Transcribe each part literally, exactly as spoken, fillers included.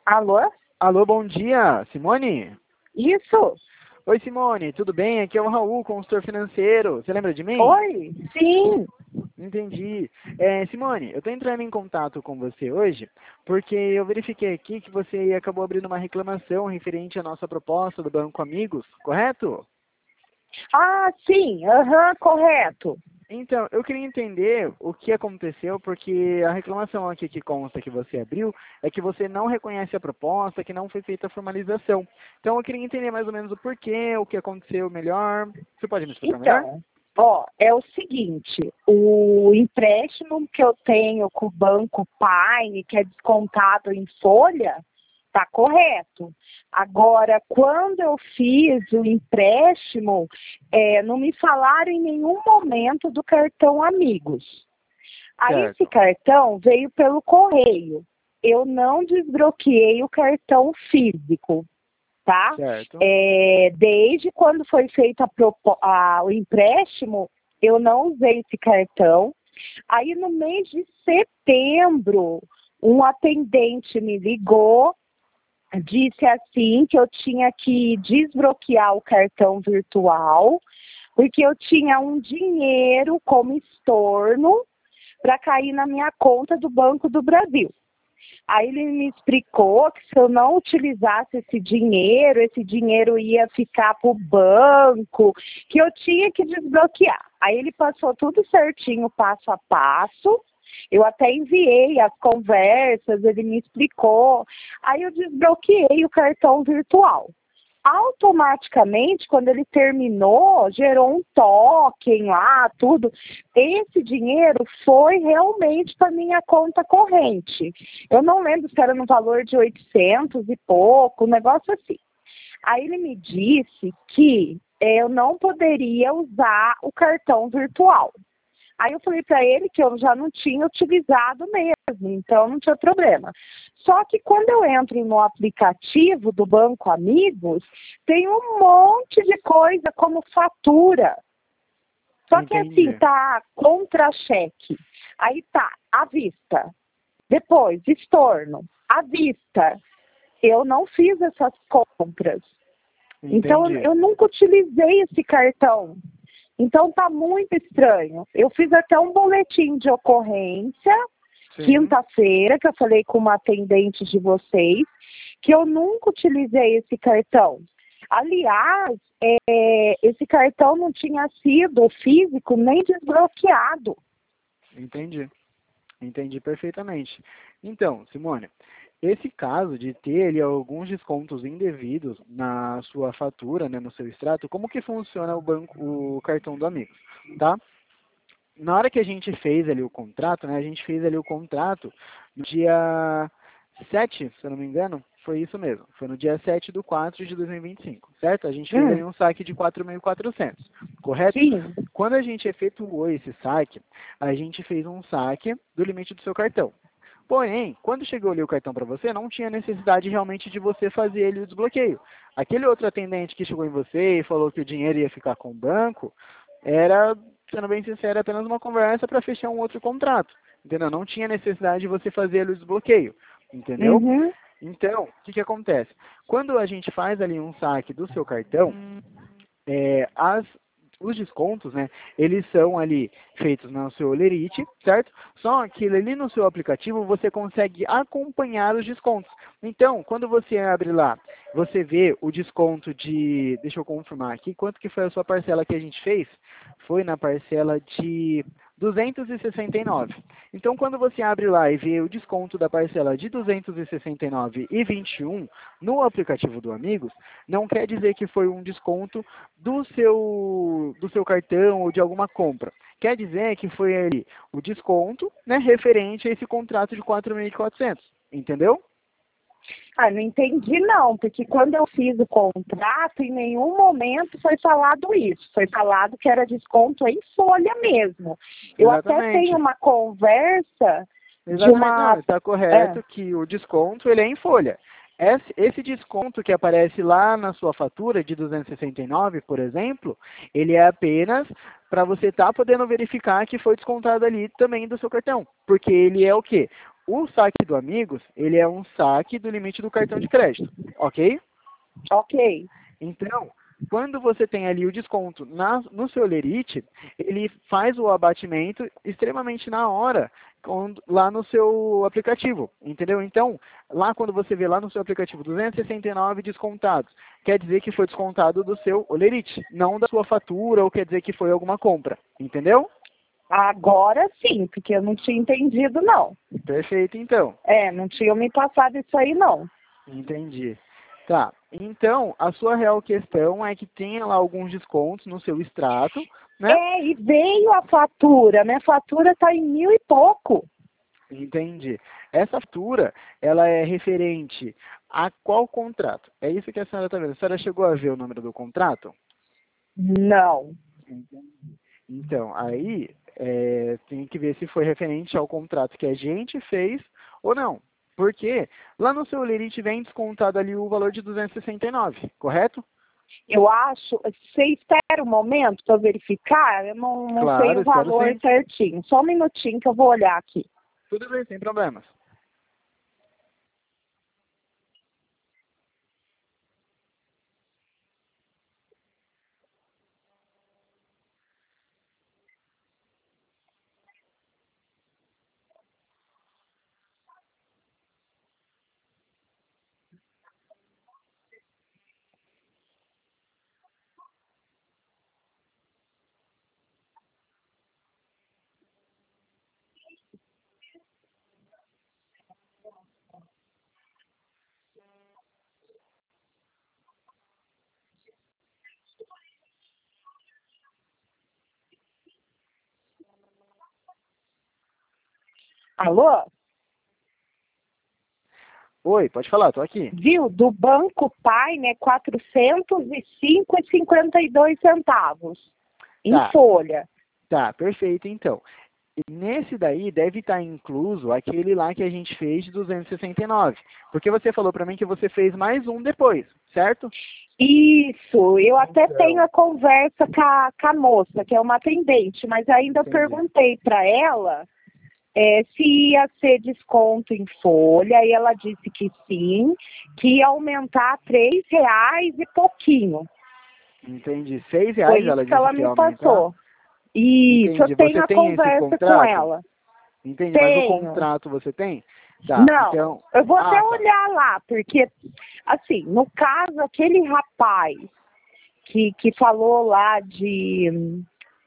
Alô? Alô, bom dia, Simone? Isso? Oi, Simone, tudo bem? Aqui é o Raul, consultor financeiro. Você lembra de mim? Oi? Sim. Entendi. É, Simone, eu estou entrando em contato com você hoje porque eu verifiquei aqui que você acabou abrindo uma reclamação referente à nossa proposta do Banco Amigos, correto? Ah, sim. Aham, correto. Então, eu queria entender o que aconteceu, porque a reclamação aqui que consta que você abriu é que você não reconhece a proposta, que não foi feita a formalização. Então, eu queria entender mais ou menos o porquê, o que aconteceu melhor. Você pode me explicar melhor? Então, ó, é o seguinte, o empréstimo que eu tenho com o Banco Pai, que é descontado em folha, tá correto. Agora, quando eu fiz o empréstimo, é, não me falaram em nenhum momento do cartão Amigos. Aí esse Certo, cartão veio pelo correio. Eu não desbloqueei o cartão físico, tá? certo. É, desde quando foi feito a propo- a- o empréstimo, eu não usei esse cartão. Aí no mês de setembro, um atendente me ligou, disse assim que eu tinha que desbloquear o cartão virtual, porque eu tinha um dinheiro como estorno para cair na minha conta do Banco do Brasil. Aí ele me explicou que se eu não utilizasse esse dinheiro, esse dinheiro ia ficar para o banco, que eu tinha que desbloquear. Aí ele passou tudo certinho, passo a passo. Eu até enviei as conversas, ele me explicou. Aí eu desbloqueei o cartão virtual. Automaticamente, quando ele terminou, gerou um token lá, tudo. Esse dinheiro foi realmente para minha conta corrente. Eu não lembro se era no valor de oitocentos e pouco, um negócio assim. Aí ele me disse que eu não poderia usar o cartão virtual. Aí eu falei para ele que eu já não tinha utilizado mesmo, então não tinha problema. Só que quando eu entro no aplicativo do Banco Amigos, tem um monte de coisa como fatura. Só que assim, Entendi. tá contra-cheque. Aí tá, à vista. Depois, estorno, à vista. Eu não fiz essas compras. Então, Entendi. eu nunca utilizei esse cartão. Então tá muito estranho. Eu fiz até um boletim de ocorrência, Sim. quinta-feira, que eu falei com uma atendente de vocês, que eu nunca utilizei esse cartão. Aliás, é, esse cartão não tinha sido físico nem desbloqueado. Entendi. Entendi perfeitamente. Então, Simone, esse caso de ter ali alguns descontos indevidos na sua fatura, né, no seu extrato, como que funciona o banco, o cartão do Amigos, tá? Na hora que a gente fez ali o contrato, né, a gente fez ali o contrato no dia sete, se eu não me engano, foi isso mesmo, foi no dia sete do quatro de dois mil e vinte e cinco, certo? A gente fez ali Hum, um saque de quatro mil e quatrocentos, correto? sim. Quando a gente efetuou esse saque, a gente fez um saque do limite do seu cartão. Porém, quando chegou ali o cartão para você, não tinha necessidade realmente de você fazer ele o desbloqueio. Aquele outro atendente que chegou em você e falou que o dinheiro ia ficar com o banco, era, sendo bem sincero, apenas uma conversa para fechar um outro contrato. Entendeu? Não tinha necessidade de você fazer ali o desbloqueio. Entendeu? Uhum. Então, o que, que acontece? Quando a gente faz ali um saque do seu cartão, é, as, os descontos, né, eles são ali feitos no seu Olerite, certo? Só que ali no seu aplicativo você consegue acompanhar os descontos. Então, quando você abre lá, você vê o desconto de, deixa eu confirmar aqui, quanto que foi a sua parcela que a gente fez? Foi na parcela de duzentos e sessenta e nove. Então, quando você abre lá e vê o desconto da parcela de duzentos e sessenta e nove e vinte e um no aplicativo do Amigos, não quer dizer que foi um desconto do seu, do seu cartão ou de alguma compra. Quer dizer que foi ali o desconto, né, referente a esse contrato de quatro mil e quatrocentos. Entendeu? Ah, não entendi não, porque quando eu fiz o contrato, em nenhum momento foi falado isso. Foi falado que era desconto em folha mesmo. Eu até tenho Exatamente. uma conversa de Exatamente. Não, uma... está É, correto que o desconto ele é em folha. Esse, esse desconto que aparece lá na sua fatura de duzentos e sessenta e nove, por exemplo, ele é apenas para você estar podendo verificar que foi descontado ali também do seu cartão. Porque ele é o quê? o saque do Amigos, ele é um saque do limite do cartão de crédito, ok? Ok. Então, quando você tem ali o desconto na, no seu Lerite, ele faz o abatimento extremamente na hora, quando, lá no seu aplicativo, entendeu? Então, lá quando você vê lá no seu aplicativo duzentos e sessenta e nove descontados, quer dizer que foi descontado do seu Olerite, não da sua fatura, ou quer dizer que foi alguma compra, entendeu? Agora sim, porque eu não tinha entendido, não. Perfeito, então. É, não tinha me passado isso aí, não. Entendi. Tá, então, a sua real questão é que tenha lá alguns descontos no seu extrato, né? É, e veio a fatura. Minha fatura está em mil e pouco. Entendi. Essa fatura, ela é referente a qual contrato? É isso que a senhora está vendo. A senhora chegou a ver o número do contrato? Não. Então, aí é, tem que ver se foi referente ao contrato que a gente fez ou não. Porque lá no seu Lerite vem descontado ali o valor de duzentos e sessenta e nove, correto? Eu acho. Você espera um momento para verificar? Eu não, não sei Claro, o espero valor sim. certinho. Só um minutinho que eu vou olhar aqui. Tudo bem, sem problemas. Alô? Oi, pode falar, tô aqui. Viu? Do Banco Pai, né? quatrocentos e cinco reais e cinquenta e dois centavos. Em Tá, folha. tá, perfeito, então. E nesse daí deve estar incluso aquele lá que a gente fez de duzentos e sessenta e nove. Porque você falou para mim que você fez mais um depois, certo? Isso, eu até Então, tenho a conversa com a, com a moça, que é uma atendente, mas ainda entendi. perguntei para ela é, se ia ser desconto em folha, e ela disse que sim, que ia aumentar três reais e pouquinho. Entendi. Seis Foi reais ela isso que disse ela que ia me aumentar? passou. Isso, eu Entendi. tenho Você a tem esse conversa com contrato? ela. Entendi, mas o Tenho. contrato você tem? Tá, Não, então... eu vou até Ah, tá. olhar lá, porque, assim, no caso, aquele rapaz que, que falou lá de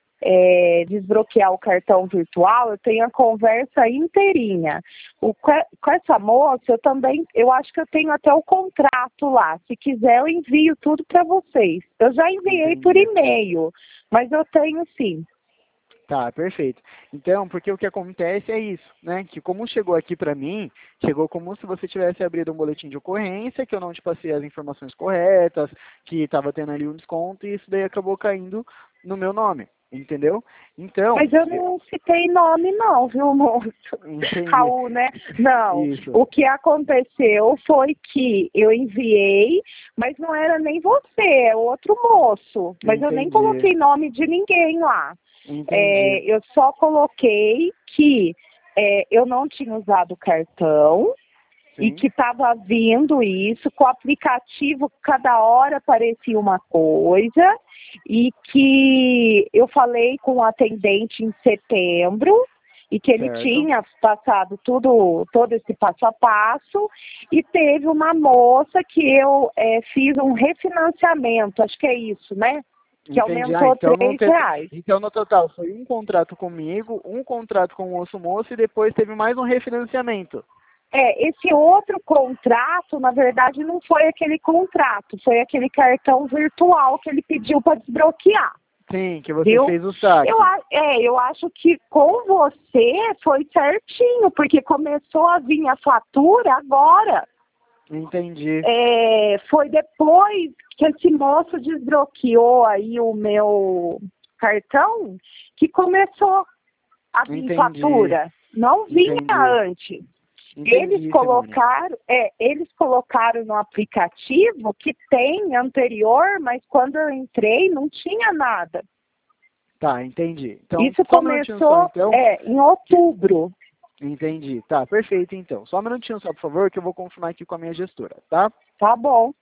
é, desbloquear o cartão virtual, eu tenho a conversa inteirinha. O, com essa moça, eu também, eu acho que eu tenho até o contrato lá. Se quiser, eu envio tudo para vocês. Eu já enviei por Entendi. e-mail, mas eu tenho sim. Tá, perfeito. Então, porque o que acontece é isso, né? Que como chegou aqui para mim, chegou como se você tivesse abrido um boletim de ocorrência, que eu não te passei as informações corretas, que estava tendo ali um desconto, e isso daí acabou caindo no meu nome, entendeu? Então, Mas eu não citei nome não, viu, moço? entendi. Raul, né? Não. Isso, O que aconteceu foi que eu enviei, mas não era nem você, é outro moço. Mas eu nem entendi, coloquei nome de ninguém lá. entendi. É, eu só coloquei que é, eu não tinha usado o cartão e Sim, que estava vindo isso, com o aplicativo cada hora aparecia uma coisa, e que eu falei com o atendente em setembro, e que ele certo. tinha passado tudo, todo esse passo a passo, e teve uma moça que eu é, fiz um refinanciamento, acho que é isso, né? Que Entendi. Ah, aumentou então não três teve. reais. Então no total foi um contrato comigo, um contrato com o Osso Moço e depois teve mais um refinanciamento. É, esse outro contrato, na verdade, não foi aquele contrato, foi aquele cartão virtual que ele pediu para desbloquear, Sim, que você viu? fez o saque. Eu, é, eu acho que com você foi certinho, porque começou a vir a fatura agora. Entendi. É, foi depois que esse moço desbloqueou aí o meu cartão que começou a vir Entendi. fatura. Não vinha Entendi. antes. Eles Entendi, Simone. colocaram, é, eles colocaram no aplicativo que tem anterior, mas quando eu entrei não tinha nada. Tá, entendi. Então, Isso só um minutinho só, começou então. é, em outubro. Entendi. Tá, perfeito então. Só um minutinho só, por favor, que eu vou confirmar aqui com a minha gestora, tá? Tá bom.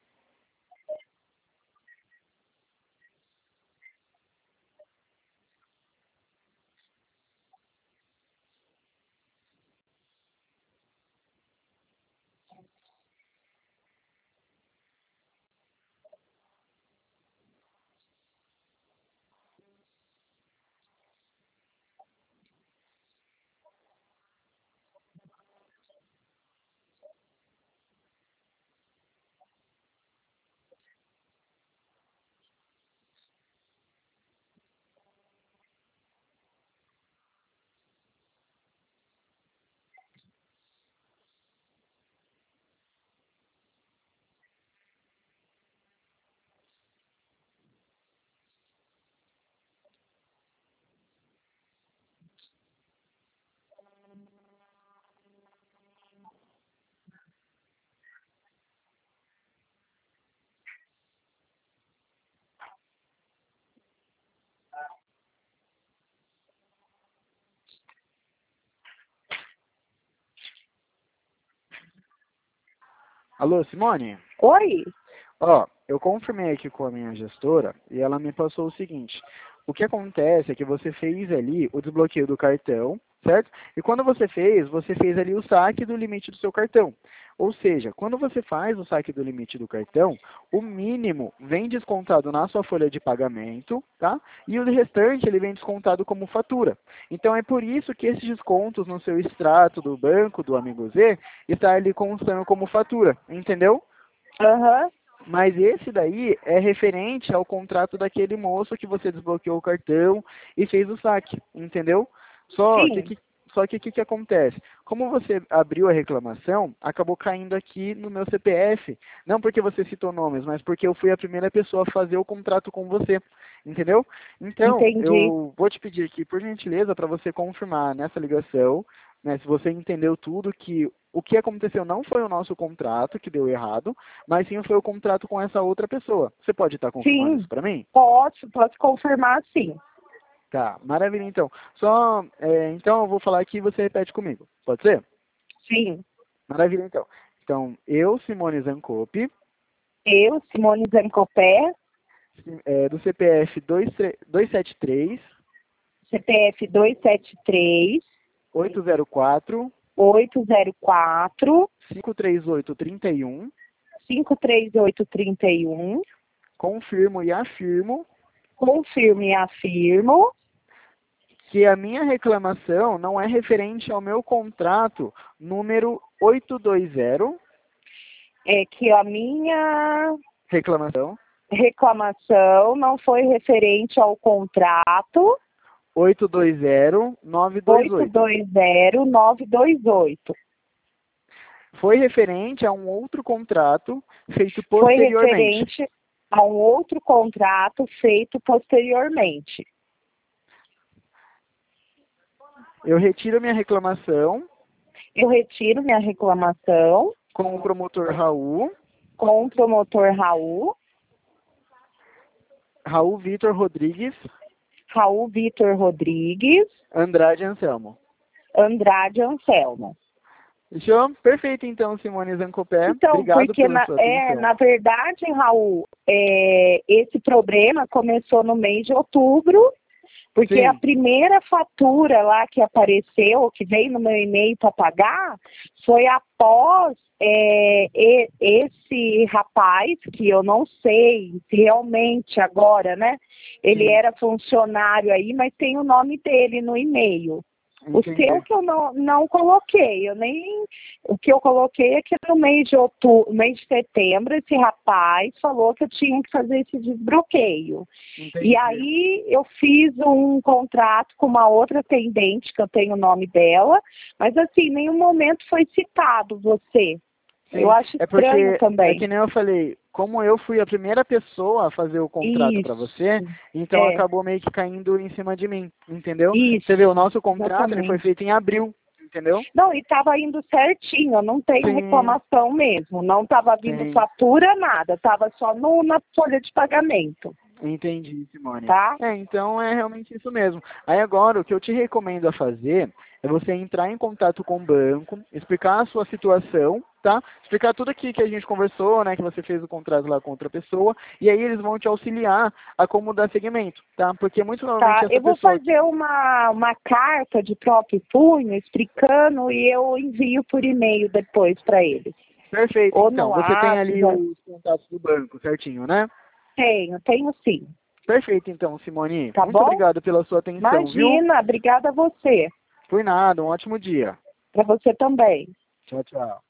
Alô, Simone? Oi? Ó, eu confirmei aqui com a minha gestora e ela me passou o seguinte. O que acontece é que você fez ali o desbloqueio do cartão, certo? E quando você fez, você fez ali o saque do limite do seu cartão. Ou seja, quando você faz o saque do limite do cartão, o mínimo vem descontado na sua folha de pagamento, tá? E o restante ele vem descontado como fatura. Então é por isso que esses descontos no seu extrato do banco, do Amigo Z, está ali constando como fatura, entendeu? Aham. Uhum. Mas esse daí é referente ao contrato daquele moço que você desbloqueou o cartão e fez o saque, entendeu? Só que, Sim. que só que o que, que acontece? Como você abriu a reclamação, acabou caindo aqui no meu C P F. Não porque você citou nomes, mas porque eu fui a primeira pessoa a fazer o contrato com você, entendeu? Então, Entendi. eu vou te pedir aqui, por gentileza, para você confirmar nessa ligação, né, se você entendeu tudo, que o que aconteceu não foi o nosso contrato que deu errado, mas sim foi o contrato com essa outra pessoa. Você pode estar confirmando Sim. isso para mim? Posso, posso confirmar sim. Tá, maravilha então. Só, é, então eu vou falar aqui e você repete comigo. Pode ser? Sim. Maravilha então. Então, eu, Simone Zancopi, Eu, Simone Zancopé, é, do C P F dois sete três, C P F dois sete três, oito zero quatro, oito zero quatro, cinco três oito três um, cinco três oito três um, confirmo e afirmo confirmo e afirmo que a minha reclamação não é referente ao meu contrato número oitocentos e vinte, é, que a minha reclamação reclamação não foi referente ao contrato oitocentos e vinte, nove dois oito oito. dois zero nove dois oito. Foi referente a um outro contrato feito Foi posteriormente. referente a um outro contrato feito posteriormente. Eu retiro minha reclamação Eu retiro minha reclamação com o promotor Raul, com o promotor Raul, Raul Vitor Rodrigues, Raul Vitor Rodrigues, Andrade Anselmo. Andrade Anselmo. Fechou? Perfeito então, Simone Zancopé. Então, Obrigado porque pela na, sua é, atenção. na verdade, Raul, é, esse problema começou no mês de outubro, porque Sim. a primeira fatura lá que apareceu, que veio no meu e-mail para pagar, foi após é, e, esse rapaz, que eu não sei se realmente agora, né? Ele Sim. era funcionário aí, mas tem o nome dele no e-mail. O Entendi. seu que eu não, não coloquei, eu nem. O que eu coloquei é que no mês de outubro, mês de setembro, esse rapaz falou que eu tinha que fazer esse desbloqueio. Entendi. E aí eu fiz um contrato com uma outra atendente, que eu tenho o nome dela, mas assim, em nenhum momento foi citado você. Sim. Eu acho É estranho porque, também. é que nem eu falei, como eu fui a primeira pessoa a fazer o contrato para você, então é. acabou meio que caindo em cima de mim, entendeu? Isso, Você vê, o nosso contrato ele foi exatamente. feito em abril, entendeu? Não, e estava indo certinho, eu não tenho Sim. reclamação mesmo. Não estava vindo Sim. fatura, nada. Estava só no, na folha de pagamento. Entendi, Simone. tá? É, então é realmente isso mesmo. Aí agora, o que eu te recomendo a fazer é você entrar em contato com o banco, explicar a sua situação, tá? Explicar tudo aqui que a gente conversou, né? Que você fez o contrato lá com outra pessoa, e aí eles vão te auxiliar a como dar seguimento, tá? Porque muito provavelmente Tá, essa eu vou pessoa... fazer uma, uma carta de próprio punho explicando e eu envio por e-mail depois para eles. Perfeito, Ou então. no Você tem ali WhatsApp. os contatos do banco, certinho, né? Tenho, tenho sim. Perfeito, então, Simone. Tá Muito bom? obrigado pela sua atenção, viu? Imagina, obrigada a você. Por nada, um ótimo dia. Para você também. Tchau, tchau.